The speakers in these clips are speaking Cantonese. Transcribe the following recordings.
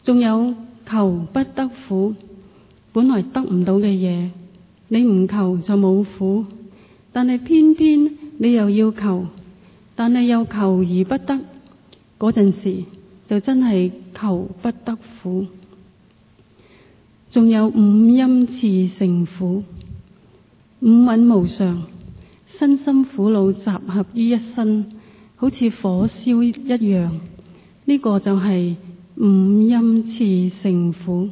仲有求不得苦，本來得唔到嘅嘢，你唔求就冇苦，但係偏偏你又要求，但係又求而不得，嗰陣時就真係求不得苦。仲有五陰熾盛苦，五蘊無常，身心苦惱集合於一身，好似火燒一樣，呢個就係五陰熾盛苦。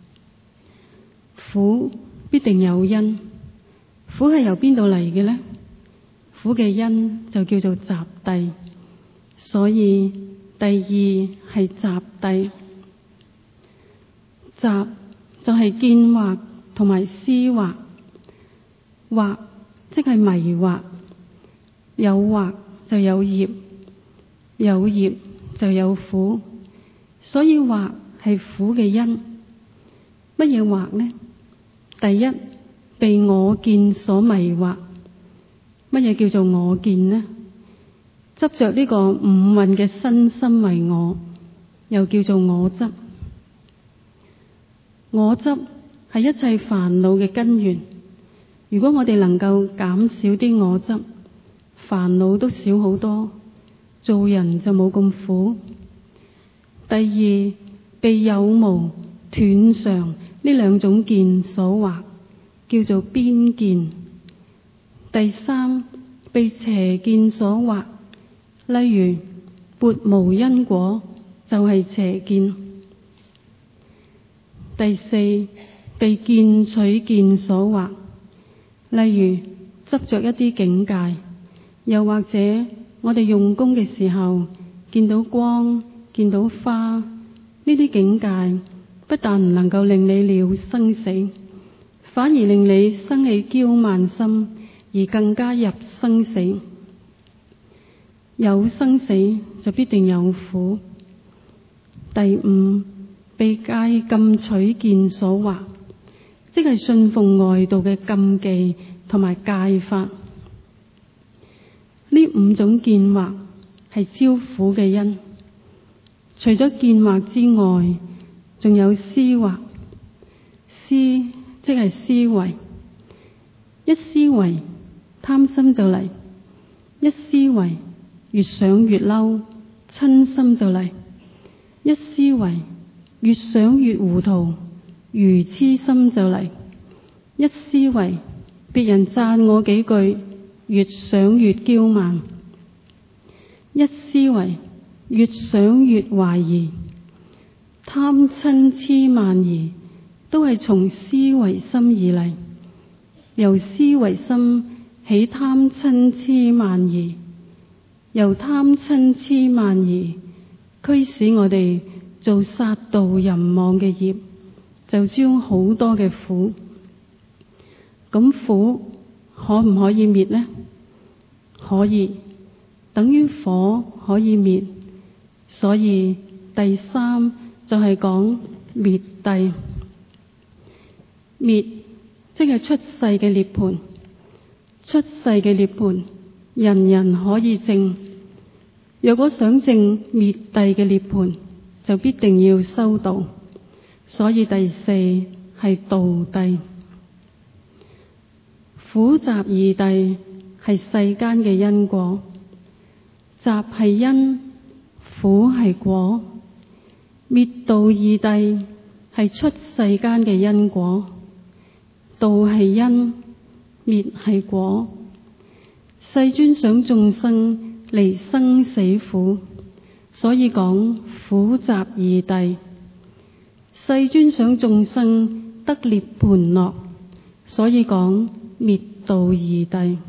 苦必定有因，苦係由邊度嚟嘅呢？苦嘅因就叫做集諦，所以第二係集諦。集就係見惑同埋思惑，惑即係迷惑，有惑就有業，有業就有苦，所以惑係苦嘅因。乜嘢惑呢？第一，被我見所迷惑。乜嘢叫做我見呢？執着呢個五蘊嘅身心為我，又叫做我執。我執係一切煩惱嘅根源。如果我哋能夠減少啲我執，煩惱都少好多，做人就冇咁苦。第二，被有無斷常呢兩種見所惑，叫做邊見。第三，被邪見所惑，例如撥無因果就係邪見。第四，被見取見所惑，例如執着一啲境界，又或者我哋用功嘅時候見到光、見到花，呢啲境界不但唔能夠令你了生死，反而令你生起驕慢心，而更加入生死。有生死就必定有苦。第五，被戒禁取見所惑，即係信奉外道嘅禁忌同埋戒法。呢五種見惑係招苦嘅因。除咗見惑之外，仲有思惑。思即係思維，一思維貪心就嚟，一思維越想越嬲，嗔心就嚟，一思維越想越糊塗，愚痴心就嚟，一思維別人讚我幾句，越想越驕慢，一思維越想越懷疑，貪嗔痴慢疑都係從思維心而嚟，由思維心起貪嗔痴慢疑，由貪嗔痴慢疑驅使我哋做殺盜淫妄嘅業，就招好多嘅苦。咁苦可唔可以滅呢？可以，等於火可以滅。所以第三就係講滅諦。滅即係出世嘅涅槃，出世嘅涅槃人人可以證。若果想證滅諦嘅涅槃，就必定要修道。所以第四係道諦。苦集二諦係世間嘅因果，集係因，苦係果。滅道二諦係出世間嘅因果，道係因，滅係果。世尊想眾生離生死苦，所以講苦集二諦。世尊想眾生得涅槃樂，所以講滅道二諦。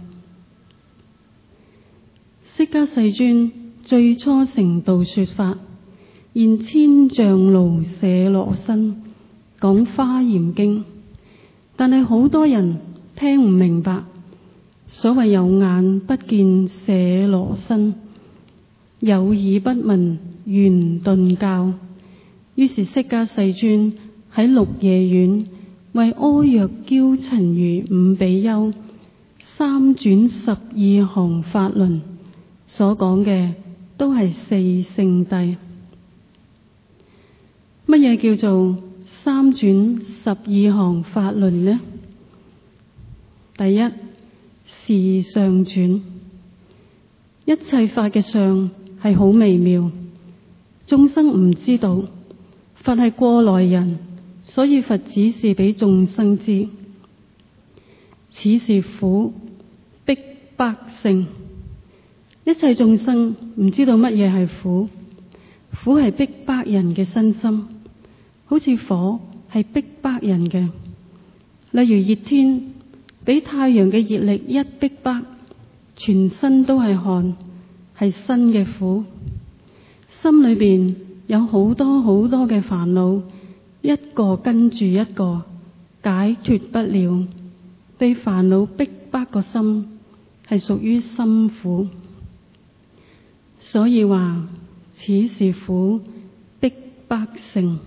釋迦世尊最初成道說法，現千丈盧舍羅身，講華嚴經，但係好多人聽唔明白。所謂有眼不見舍羅身，有耳不聞圓頓教。於是釋迦世尊喺鹿野苑為阿若憍陳如五比丘三轉12行法輪，所講嘅都係四聖諦。 乜嘢叫做三轉12項法輪呢？第一，事相轉。一切法嘅相係好微妙，眾生唔知道。佛係過來人，所以佛指示俾眾生知。此是苦，逼迫性。一切眾生唔知道乜嘢係苦，苦係逼迫人嘅身心，好似火係逼迫人嘅。例如熱天，俾太陽嘅熱力一逼迫，全身都係汗，係身嘅苦。心裏邊有好多好多嘅煩惱，一個跟住一個，解脫不了，被煩惱逼迫個心，係屬於心苦。所以話此是苦，逼迫性。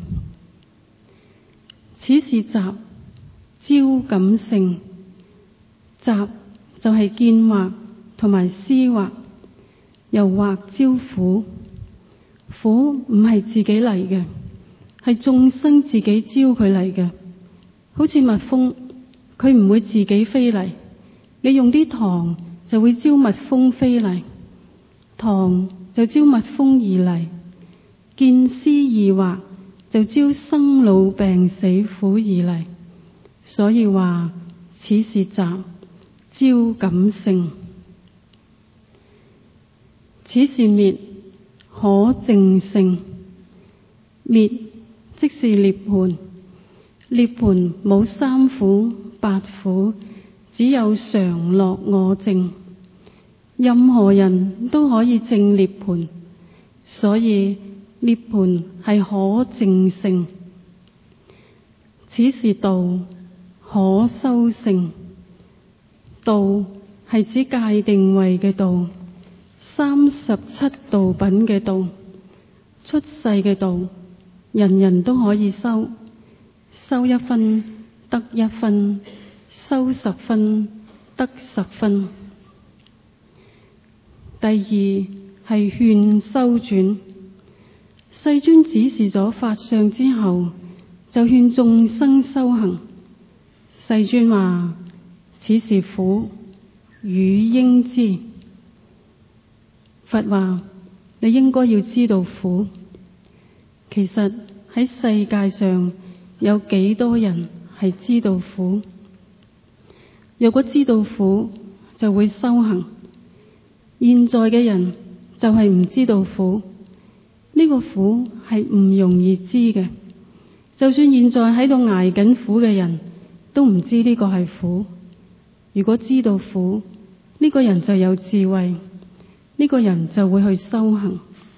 此是集，招感性。集就係見惑同埋思惑，由惑招苦。苦唔係自己嚟嘅，係眾生自己招佢嚟嘅。好似蜜蜂，佢唔會自己飛嚟，你用啲糖就會招蜜蜂飛嚟，糖就招蜜蜂而嚟。見思二惑就招生老病死苦而嚟。所以話此是集，招感性。此是滅，可證性。滅即是涅槃，涅槃冇三苦八苦，只有常樂我淨。任何人都可以證涅槃，所以涅槃係可證性。此是道，可修性。道係指界定位嘅道，37道品嘅道，出世嘅道，人人都可以修，修1分得1分，修10分得10分。第二係勸修轉。世尊指示咗法相之後，就勸眾生修行。世尊話：此是苦，汝應知。佛話你應該要知道苦。其實喺世界上有幾多人係知道苦？若果知道苦，就會修行。現在嘅人就係唔知道苦，呢個苦係唔容易知嘅。就算現在喺度捱緊苦嘅人都唔知呢個係苦。如果知道苦，呢個人就有智慧，呢個人就會去修行。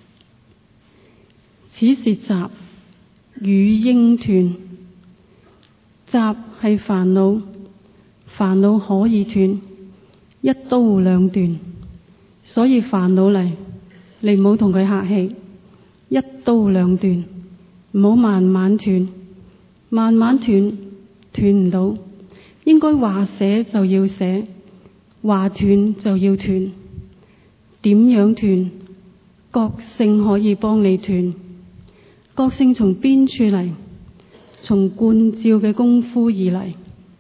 此是集，汝應斷。集係煩惱，煩惱可以斷，一刀兩斷。所以煩惱嚟，你唔好同佢客氣，一刀兩斷，唔好慢慢斷，慢慢斷，斷唔到。應該話捨就要捨，話斷就要斷。點樣斷？覺性可以幫你斷。覺性從邊處嚟？從觀照嘅功夫而嚟。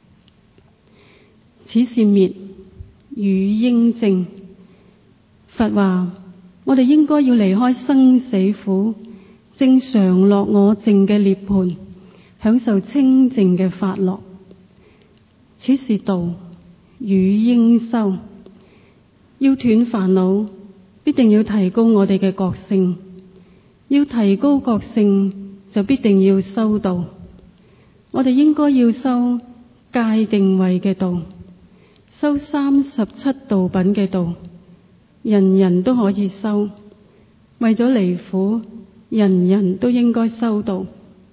此是滅，汝應證。佛話我哋應該要離開生死苦，證常樂我淨嘅涅槃，享受清淨嘅法樂。此是道，汝應修。要斷煩惱，必定要提高我哋嘅覺性。要提高覺性，就必定要修道。我哋應該要修界定位嘅道，修37道品嘅道，人人都可以修。為咗離苦，人人都應該修道。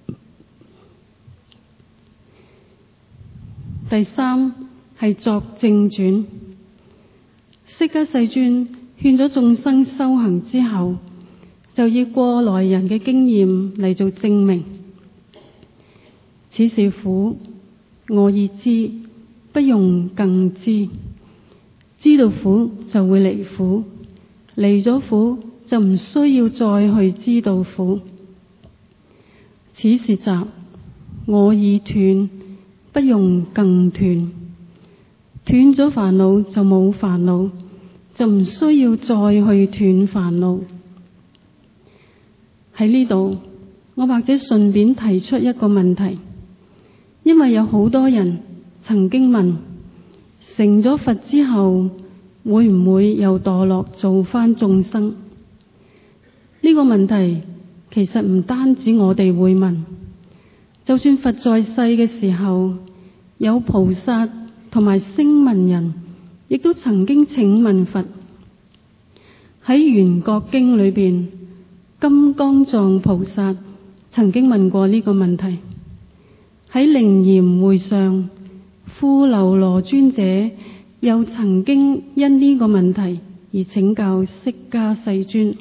第三係作證轉。釋迦世尊勸咗眾生修行之後，就以過來人嘅經驗嚟做證明。此是苦，我已知，不用更知。知道苦就會離苦，離咗苦就唔需要再去知道苦。 此是集，我已斷，不用更斷。斷咗煩惱就冇煩惱，就唔需要再去斷煩惱。喺呢度，我或者順便提出一個問題，因為有好多人曾經問，成咗佛之後會唔會又墮落做返眾生？呢個問題其實唔單止我哋會問，就算佛在世嘅時候，有菩薩同埋聲聞人亦都曾經請問佛。喺《圓覺經》裏邊，金剛藏菩薩曾經問過呢個問題。喺楞嚴會上，富樓羅尊者又曾經因呢個問題而請教釋迦世尊。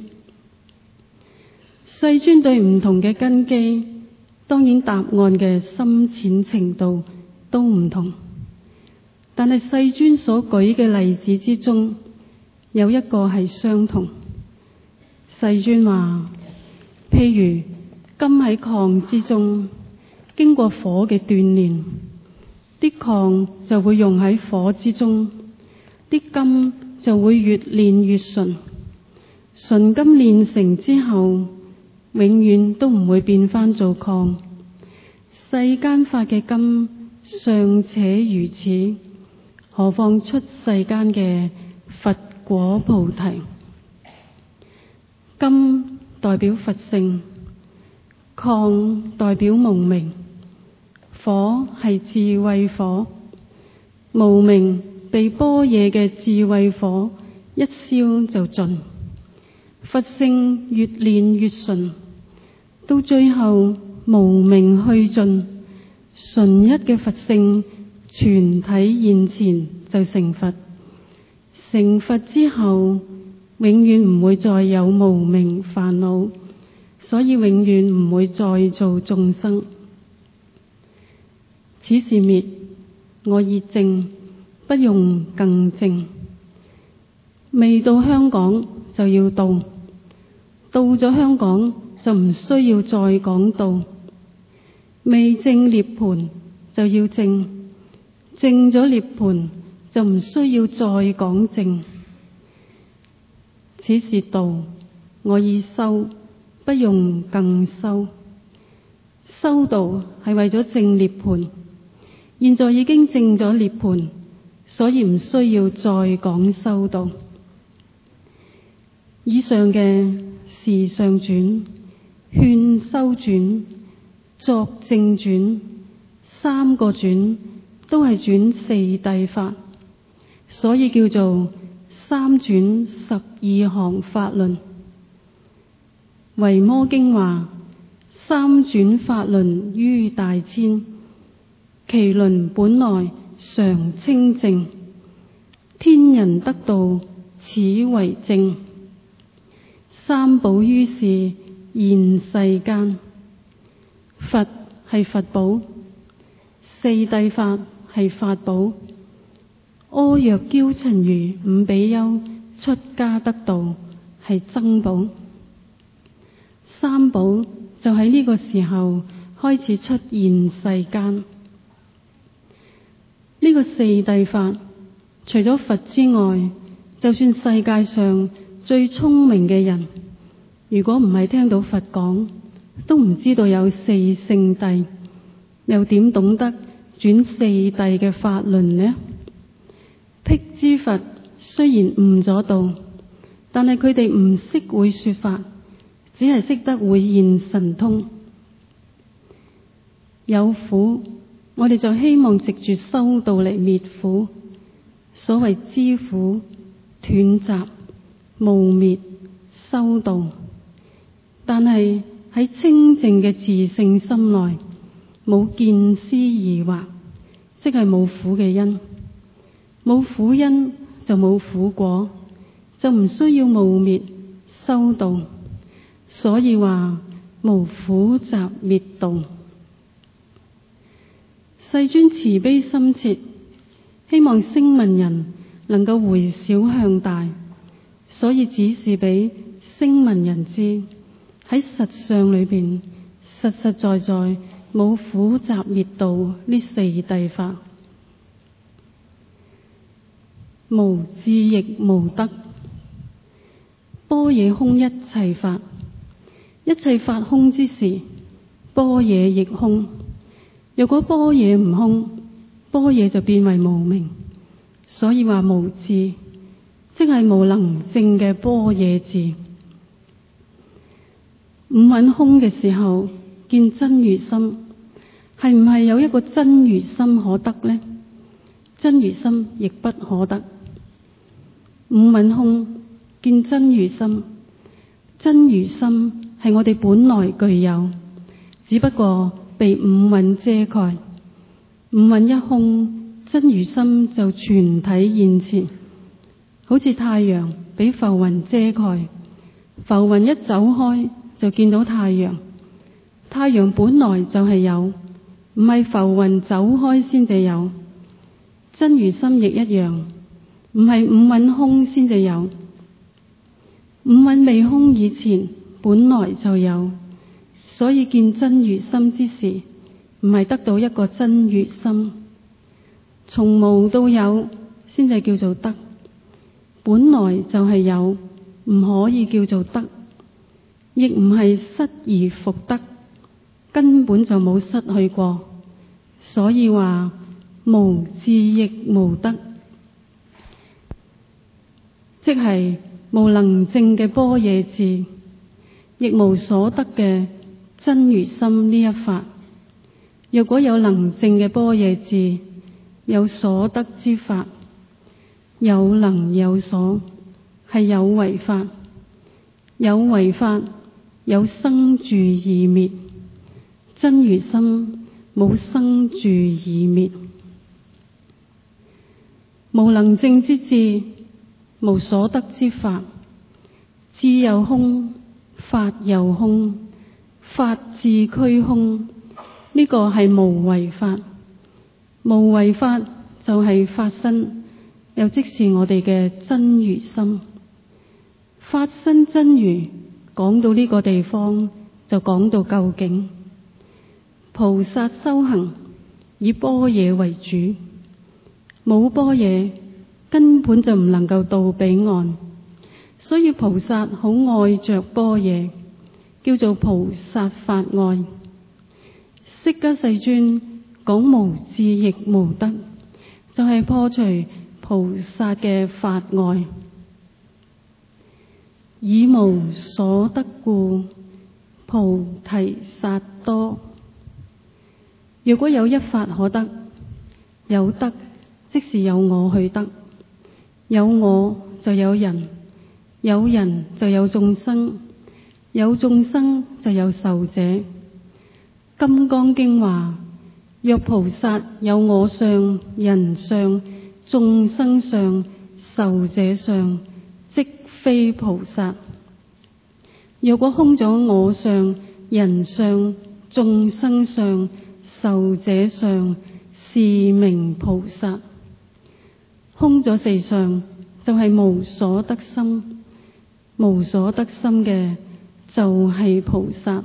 世尊對唔同嘅根基，當然答案嘅深淺程度都唔同，但係世尊所舉嘅例子之中，有一個係相同。世尊話，譬如金喺礦之中，經過火嘅鍛煉，啲礦就會用喺火之中，啲金就會越煉越純。純金煉成之後，永遠都唔會變返做礦。世間法嘅金尚且如此，何況出世間嘅佛果菩提？金代表佛性，礦代表無明，火係智慧火，無明被般若嘅智慧火一燒就盡。佛性越煉越純，到最後無明去盡，純一嘅佛性全體現前就成佛。成佛之後，永遠唔會再有無明煩惱，所以永遠唔會再做眾生。此是滅，我已證，不用更證。未到香港就要到，到咗香港就唔需要再講到。未證涅槃就要證，證咗涅槃就唔需要再講證。此是道，我已修，不用更修。修道係為咗證涅槃，現在已經證咗涅槃，所以唔需要再講修道。以上嘅事相轉、勸修轉、作證轉，三個轉都係轉四諦法，所以叫做三轉12行法論。維摩經話：三轉法論於大千，其輪本來常清淨，天人得道此為證。三寶於是現世間，佛係佛寶，四諦法係法寶。阿若憍陳如五比丘出家得道係僧寶。三寶就喺呢個時候開始出現世間。呢個四諦法，除咗佛之外，就算世界上最聰明嘅人，如果唔係聽到佛講，都唔知道有四聖諦，又點懂得轉四諦嘅法輪呢？辟支佛雖然悟咗道，但係佢哋唔識會說法，只係識得會現神通。有苦，我哋就希望藉住修道嚟滅苦。所謂知苦、斷集、無滅、修道，但係喺清淨嘅自性心內，冇見思疑惑，即係冇苦嘅因。冇苦因就冇苦果，就唔需要無滅修道。所以話無苦集滅道。世尊慈悲深切，希望聲聞人能夠回小向大，所以指示俾聲聞人知，喺實相裏邊， 實實在在冇苦集滅道呢四諦法，無智亦無得。般若空一切法，一切法空之時，般若亦空。若果般若唔空，般若就變為無明，所以話無智，即係無能證嘅般若智。五蘊空嘅時候，見真如心，係唔係有一個真如心可得呢？真如心亦不可得。五蘊空見真如心，真如心係我哋本來具有，只不過被五蘊遮蓋。五蘊一空，真如心就全體現前，好似太陽俾浮雲遮蓋，浮雲一走開就見到太陽。太陽本來就係有，唔係浮雲走開先至有。真如心亦一樣，唔係五蘊空先至有。五蘊未空以前本來就有，所以見真如心之時，唔係得到一個真如心，從無到有先至叫做得。本來就係有，唔可以叫做得，亦唔係失而復得，根本就冇失去過。所以話無智亦無得，即係無能證嘅般若智，亦無所得嘅真如心呢一法。若果有能證嘅般若智，有所得之法，有能有所，係有為法。有為法有生住異滅，真如心冇生住異滅。無能證之智，無所得之法。智又空，法又空，法智俱空，呢個係無為法。無為法就係法身，又即是我哋嘅真如心。法身真如講到呢個地方，就講到究竟。菩薩修行以般若為主，冇般若根本就唔能夠到彼岸，所以菩薩好愛着般若，叫做菩薩法愛。釋迦世尊講無智亦無得，就係破除菩薩嘅法愛。以無所得故，菩提薩埵。若果有一法可得，有得即是有我去得，有我就有人，有人就有眾生，有眾生就有壽者。金剛經話：若菩薩有我相、人相、眾生相、壽者相，即非菩薩。若果空咗我相、人相、眾生相、壽者相，是名菩薩。空咗四相，就係無所得心，無所得心嘅就係菩薩。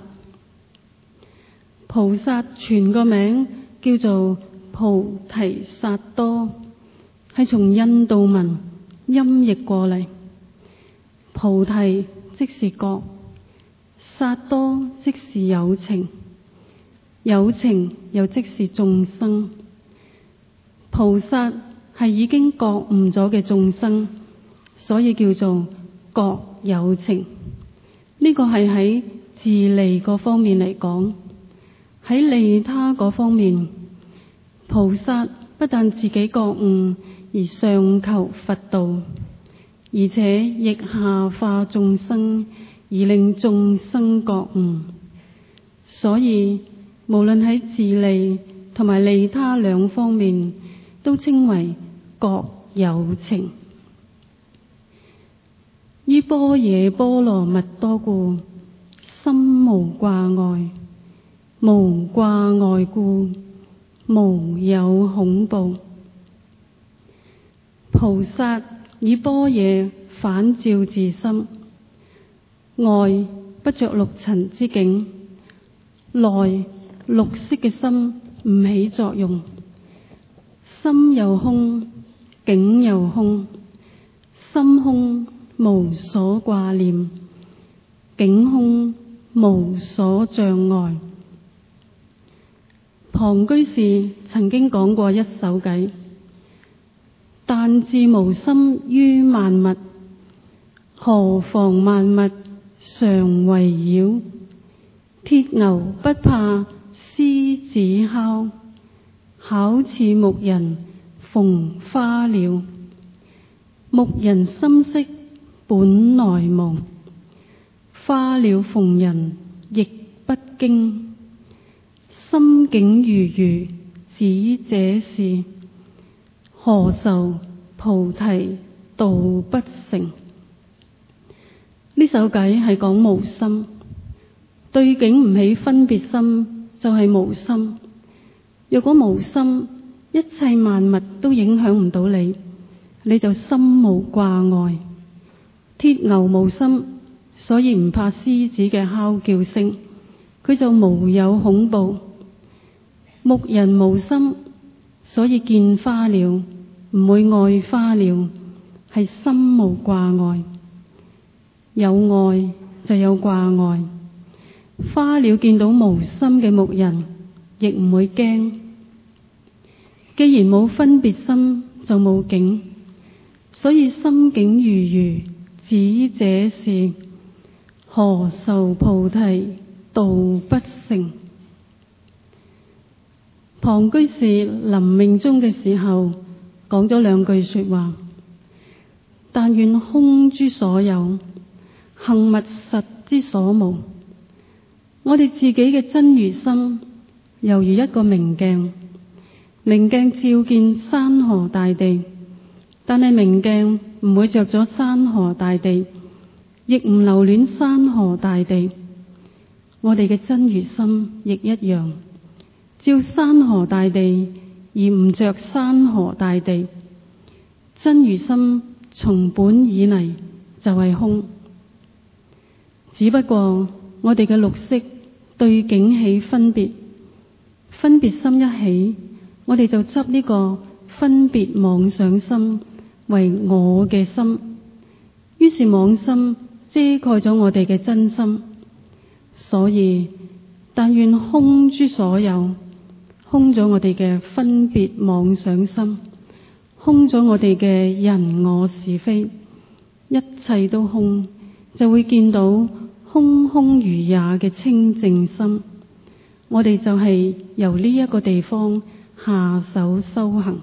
菩薩全個名叫做菩提薩埵，係從印度文音譯過嚟。菩提即是覺，薩埵即是有情，有情又即是眾生。菩薩係已經覺悟咗嘅眾生，所以叫做覺有情。呢個係喺自利嗰方面嚟講。喺利他嗰方面，菩薩不但自己覺悟而上求佛道，而且亦下化眾生而令眾生覺悟。所以無論喺自利同埋利他兩方面，都稱為覺有情。依般若波羅蜜多故，心無掛礙。無掛礙故，無有恐怖。菩薩以般若反照自心，外不着六塵之境， 內綠色嘅心唔起作用，心又空，境又空，心空無所掛念，境空無所障礙。龐居士曾經講過一首偈：但自無心於萬物，何妨萬物常圍繞。鐵牛不怕獅子哮，巧似牧人逢花鳥。牧人心識本來無，花鳥逢人亦不驚。心境如如只這事，何愁菩提道不成。呢首偈係講無心，對境唔起分別心就係無心。若果無心，一切萬物都影響唔到你，你就心無掛礙。鐵牛無心，所以唔怕獅子嘅哮叫聲，佢就無有恐怖。牧人無心，所以見花鳥唔會愛花鳥，係心無掛礙。有愛就有掛礙。花鳥見到無心嘅牧人，亦唔會驚。既然冇分別心，就冇境，所以心境如如只這事，何愁菩提道不成。龐居士臨命終嘅時候講咗兩句說話：但願空諸所有，行密實之所無。我哋自己嘅真如心猶如一個明鏡，明鏡照見山河大地，但係明鏡唔會着咗山河大地，亦唔留戀山河大地。我哋嘅真如心亦一樣，照山河大地而唔着山河大地。真如心從本以嚟就係空，只不過我哋嘅綠色對境起分別，分別心一起，我哋就執呢個分別妄想心為我嘅心，於是妄心遮蓋咗我哋嘅真心。所以但願空諸所有，空咗我哋嘅分別妄想心，空咗我哋嘅人我是非，一切都空，就會見到空空如也嘅清淨心。我哋就係由呢一個地方下手修行。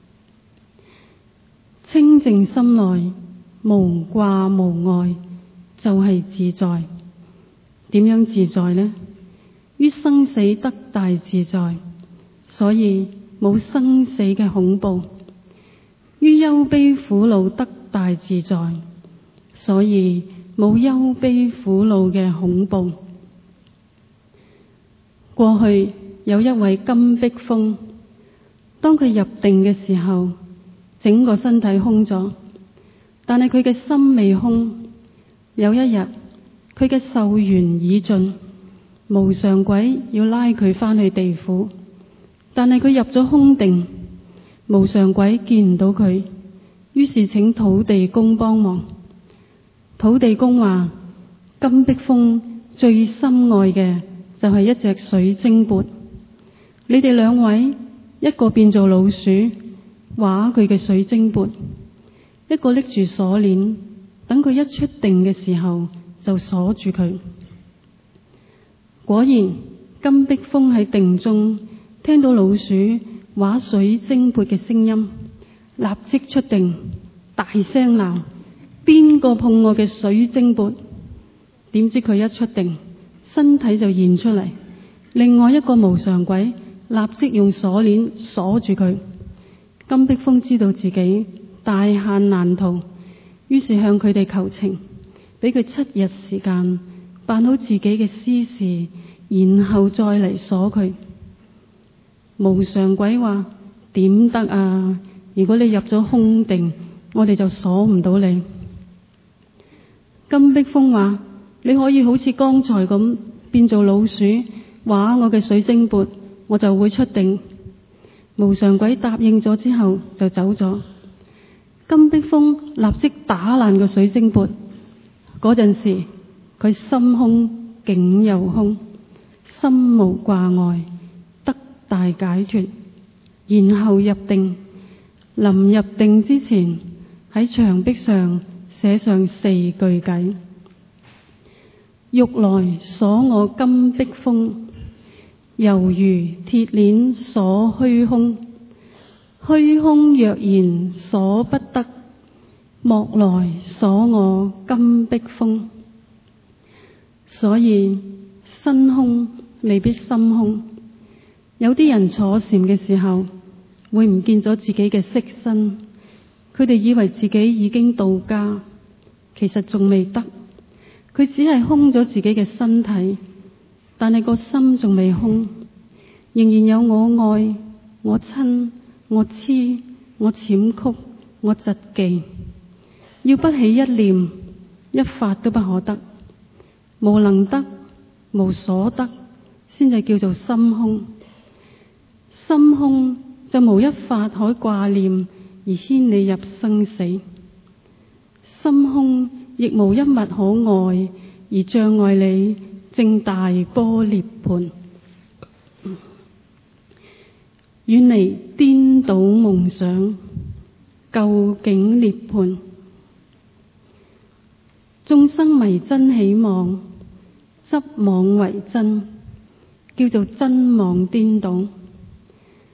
清淨心內無掛無礙，就係自在。點樣自在呢？於生死得大自在，所以冇生死嘅恐怖；於憂悲苦惱得大自在，所以冇憂悲苦惱嘅恐怖。過去有一位金碧峰，當佢入定嘅時候，整個身體空咗，但係佢嘅心未空。有一日，佢嘅壽元已盡，無常鬼要拉佢返去地府，但係佢入咗空定，無常鬼見唔到佢，於是請土地公幫忙。土地公話：金碧峰最深愛嘅就係一隻水晶缽，你哋兩位一個變做老鼠畫佢嘅水晶缽，一個拎住鎖鏈，等佢一出定嘅時候就鎖住佢。果然金碧峰喺定中聽到老鼠畫水晶缽嘅聲音，立即出定，大聲鬧：邊個碰我嘅水晶缽？點知佢一出定，身體就現出嚟，另外一個無常鬼立即用鎖鏈鎖住佢。金碧峰知道自己大限難逃，於是向佢哋求情，俾佢7日時間辦好自己嘅私事，然後再嚟鎖佢。無常鬼話：點得啊？如果你入咗空定，我哋就鎖唔到你。金碧峰話：你可以好似剛才咁變做老鼠， 畫我嘅水晶缽，我就會出定。無常鬼答應咗之後就走咗。金碧峰立即打爛個水晶缽。嗰陣時佢心空境又空，心無掛礙，得大解脫，然後入定。臨入定之前，喺牆壁上寫上4句偈：欲來鎖我金碧峰，猶如鐵鏈鎖虛空。虛空若然鎖不得，莫來鎖我金碧峰。所以身空未必心空。有啲人坐禪嘅時候會唔見咗自己嘅色身，佢哋以為自己已經到家，其實仲未得。佢只係空咗自己嘅身體，但係個心仲未空，仍然有我愛、我親、我痴、我諂曲、我嫉忌。要不起一念，一法都不可得。無能得，無所得，先至叫做心空。心空就無一法可掛念而牽你入生死，心空亦無一物可愛而障礙你證大般涅槃。遠離顛倒夢想，究竟涅槃。眾生迷真起妄，執妄為真，叫做真妄顛倒。